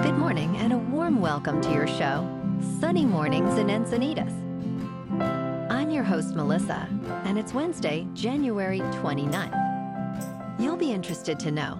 Good morning and a warm welcome to your show, Sunny Mornings in Encinitas. I'm your host, Melissa, and it's Wednesday, January 29th. You'll be interested to know,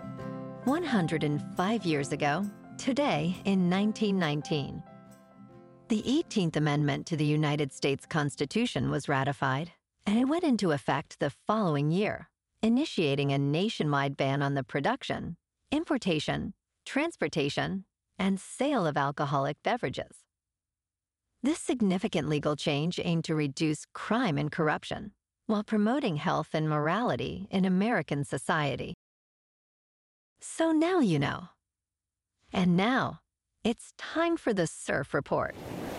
105 years ago, today in 1919, the 18th Amendment to the United States Constitution was ratified, and it went into effect the following year, initiating a nationwide ban on the production, importation, transportation, and sale of alcoholic beverages. This significant legal change aimed to reduce crime and corruption while promoting health and morality in American society. So now you know. And now, it's time for the Surf Report.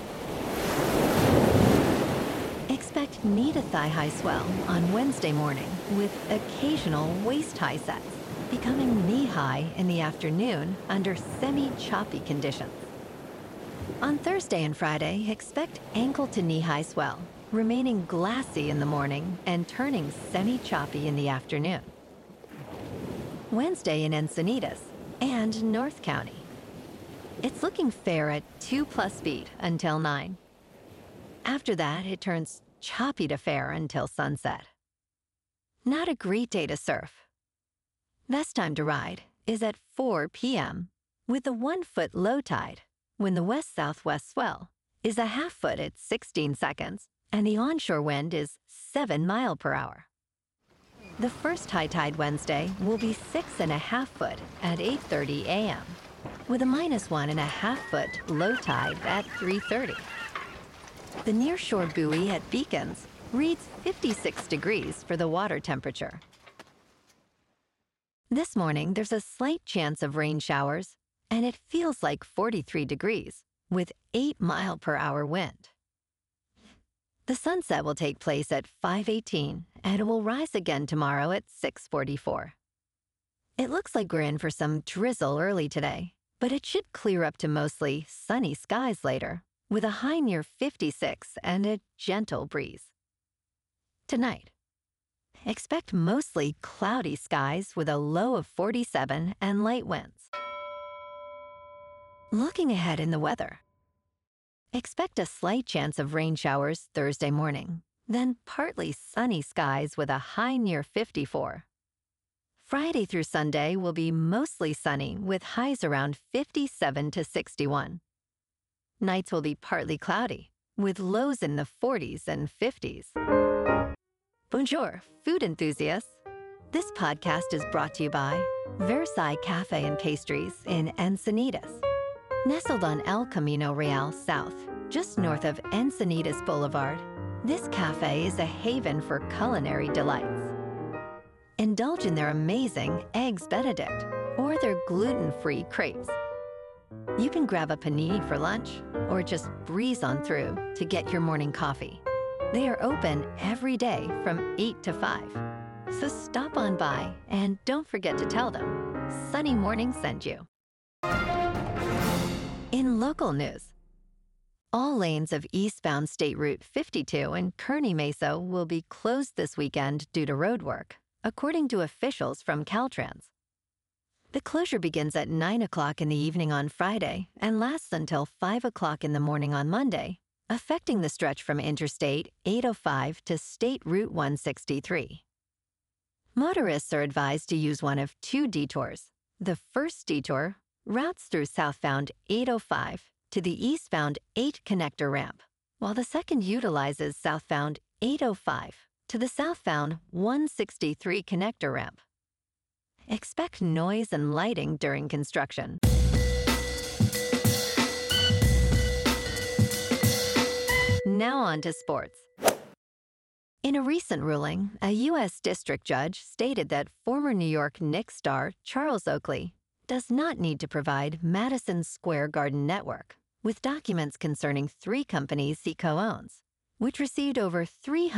Expect knee to thigh-high swell on Wednesday morning with occasional waist-high sets, becoming knee-high in the afternoon under semi-choppy conditions. On Thursday and Friday, expect ankle to knee-high swell, remaining glassy in the morning and turning semi-choppy in the afternoon. Wednesday in Encinitas and North County. It's looking fair at 2+ feet until 9. After that, it turns choppy to fair until sunset. Not a great day to surf. Best time to ride is at 4 p.m. with a 1-foot low tide when the west-southwest swell is a 1/2 foot at 16 seconds and the onshore wind is 7 miles per hour. The first high tide Wednesday will be 6.5 foot at 8:30 a.m. with a -1.5 foot low tide at 3:30. The nearshore buoy at Beacons reads 56 degrees for the water temperature. This morning, there's a slight chance of rain showers, and it feels like 43 degrees with 8 miles per hour wind. The sunset will take place at 5:18, and it will rise again tomorrow at 6:44. It looks like we're in for some drizzle early today, but it should clear up to mostly sunny skies later, with a high near 56 and a gentle breeze. Tonight, expect mostly cloudy skies with a low of 47 and light winds. Looking ahead in the weather, expect a slight chance of rain showers Thursday morning, then partly sunny skies with a high near 54. Friday through Sunday will be mostly sunny with highs around 57 to 61. Nights will be partly cloudy with lows in the 40s and 50s. Bonjour, food enthusiasts. This podcast is brought to you by Versailles Cafe and Pastries in Encinitas. Nestled on El Camino Real South, just north of Encinitas Boulevard, this cafe is a haven for culinary delights. Indulge in their amazing Eggs Benedict or their gluten-free crepes. You can grab a panini for lunch or just breeze on through to get your morning coffee. They are open every day from 8 to 5. So stop on by and don't forget to tell them Sunny Morning sent you. In local news, all lanes of eastbound State Route 52 in Kearny Mesa will be closed this weekend due to road work, according to officials from Caltrans. The closure begins at 9 o'clock in the evening on Friday and lasts until 5 o'clock in the morning on Monday, affecting the stretch from Interstate 805 to State Route 163. Motorists are advised to use one of 2 detours. The first detour routes through southbound 805 to the eastbound 8 connector ramp, while the second utilizes southbound 805 to the southbound 163 connector ramp. Expect noise and lighting during construction. Now on to sports. In a recent ruling, a U.S. district judge stated that former New York Knicks star Charles Oakley does not need to provide Madison Square Garden Network with documents concerning 3 companies he co-owns, which received over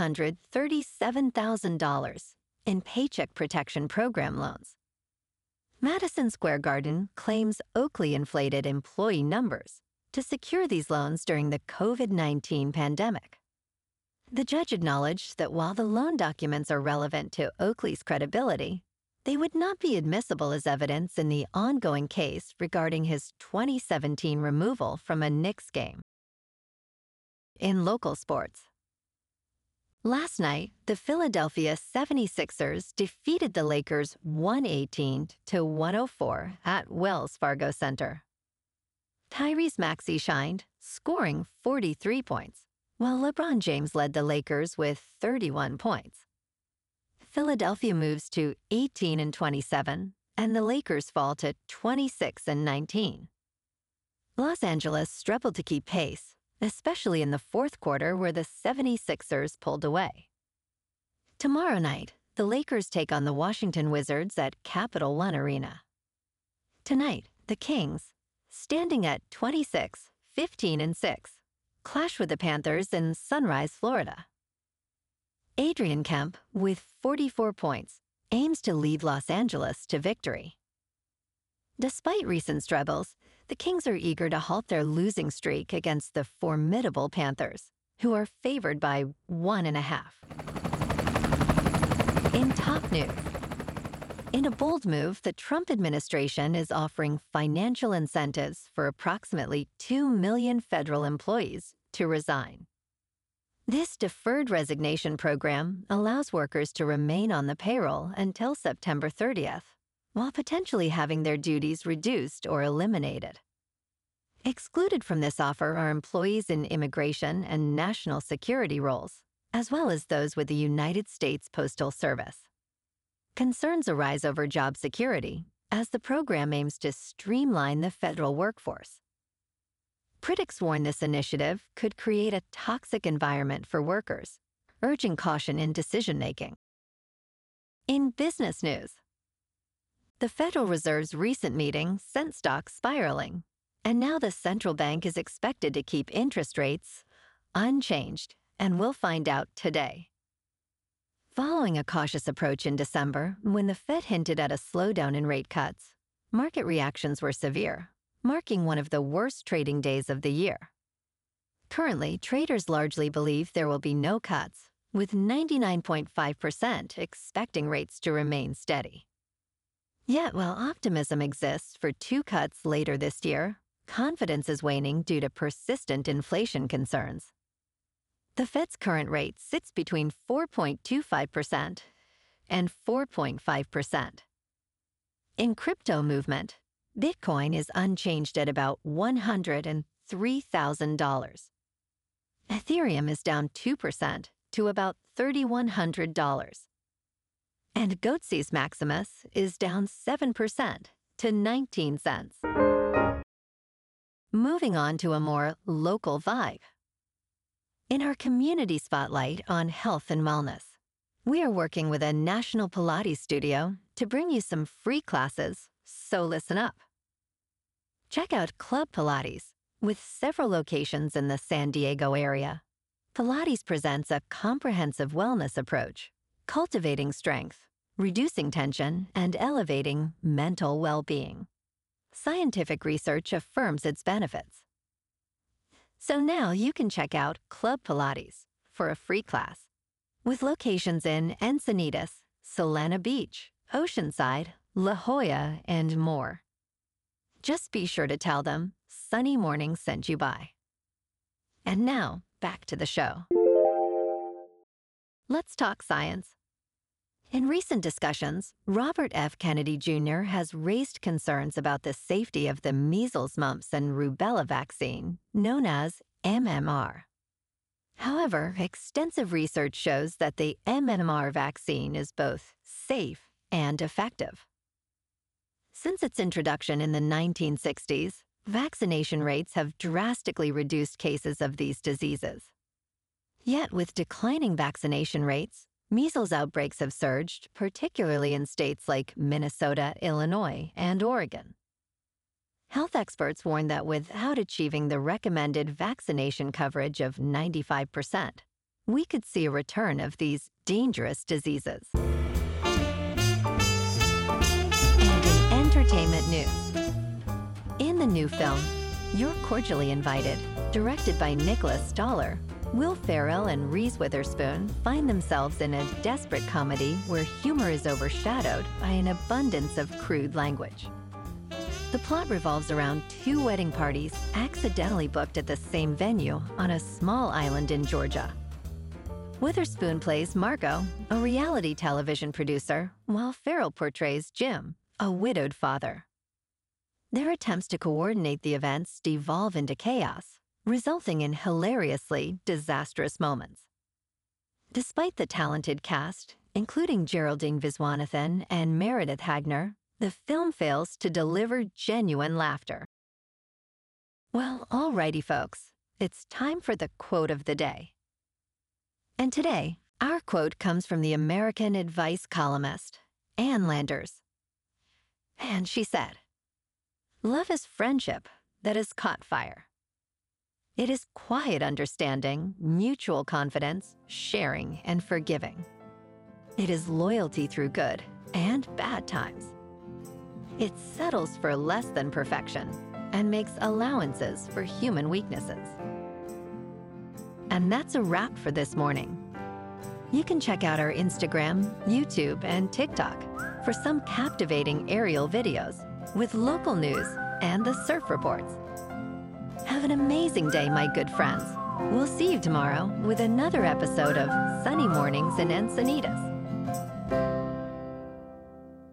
$337,000 in Paycheck Protection Program loans. Madison Square Garden claims Oakley inflated employee numbers to secure these loans during the COVID-19 pandemic. The judge acknowledged that while the loan documents are relevant to Oakley's credibility, They would not be admissible as evidence in the ongoing case regarding his 2017 removal from a Knicks game. In local sports, last night, the Philadelphia 76ers defeated the Lakers 118-104 at Wells Fargo Center. Tyrese Maxey shined, scoring 43 points, while LeBron James led the Lakers with 31 points. Philadelphia moves to 18-27, and the Lakers fall to 26-19. Los Angeles struggled to keep pace, especially in the fourth quarter where the 76ers pulled away. Tomorrow night, the Lakers take on the Washington Wizards at Capital One Arena. Tonight, the Kings, standing at 26-15-6, clash with the Panthers in Sunrise, Florida. Adrian Kemp, with 44 points, aims to lead Los Angeles to victory. Despite recent struggles, the Kings are eager to halt their losing streak against the formidable Panthers, who are favored by 1.5. In top news, in a bold move, the Trump administration is offering financial incentives for approximately 2 million federal employees to resign. This deferred resignation program allows workers to remain on the payroll until September 30th, while potentially having their duties reduced or eliminated. Excluded from this offer are employees in immigration and national security roles, as well as those with the United States Postal Service. Concerns arise over job security, as the program aims to streamline the federal workforce. Critics warn this initiative could create a toxic environment for workers, urging caution in decision-making. In business news, the Federal Reserve's recent meeting sent stocks spiraling, and now the central bank is expected to keep interest rates unchanged, and we'll find out today. Following a cautious approach in December, when the Fed hinted at a slowdown in rate cuts, market reactions were severe, marking one of the worst trading days of the year. Currently, traders largely believe there will be no cuts, with 99.5% expecting rates to remain steady. Yet, while optimism exists for 2 cuts later this year, confidence is waning due to persistent inflation concerns. The Fed's current rate sits between 4.25% and 4.5%. In crypto movement, Bitcoin is unchanged at about $103,000. Ethereum is down 2% to about $3,100. And Goatse's Maximus is down 7% to 19 cents. Moving on to a more local vibe. In our community spotlight on health and wellness, we are working with a national Pilates studio to bring you some free classes, so listen up. Check out Club Pilates, with several locations in the San Diego area. Pilates presents a comprehensive wellness approach, cultivating strength, reducing tension, and elevating mental well-being. Scientific research affirms its benefits. So now you can check out Club Pilates for a free class, with locations in Encinitas, Solana Beach, Oceanside, La Jolla, and more. Just be sure to tell them Sunny Morning sent you by. And now, back to the show. Let's talk science. In recent discussions, Robert F. Kennedy Jr. has raised concerns about the safety of the measles, mumps, and rubella vaccine, known as MMR. However, extensive research shows that the MMR vaccine is both safe and effective. Since its introduction in the 1960s, vaccination rates have drastically reduced cases of these diseases. Yet, with declining vaccination rates, measles outbreaks have surged, particularly in states like Minnesota, Illinois, and Oregon. Health experts warn that without achieving the recommended vaccination coverage of 95%, we could see a return of these dangerous diseases. And in entertainment news, in the new film, You're Cordially Invited, directed by Nicholas Stoller, Will Ferrell and Reese Witherspoon find themselves in a desperate comedy where humor is overshadowed by an abundance of crude language. The plot revolves around two wedding parties accidentally booked at the same venue on a small island in Georgia. Witherspoon plays Marco, a reality television producer, while Ferrell portrays Jim, a widowed father. Their attempts to coordinate the events devolve into chaos, resulting in hilariously disastrous moments. Despite the talented cast, including Geraldine Viswanathan and Meredith Hagner, the film fails to deliver genuine laughter. Well, alrighty folks, it's time for the quote of the day. And today, our quote comes from the American Advice columnist, Ann Landers. And she said, "Love is friendship that has caught fire. It is quiet understanding, mutual confidence, sharing, and forgiving. It is loyalty through good and bad times. It settles for less than perfection and makes allowances for human weaknesses." And that's a wrap for this morning. You can check out our Instagram, YouTube, and TikTok for some captivating aerial videos with local news and the surf reports. Have an amazing day, my good friends. We'll see you tomorrow with another episode of Sunny Mornings in Encinitas.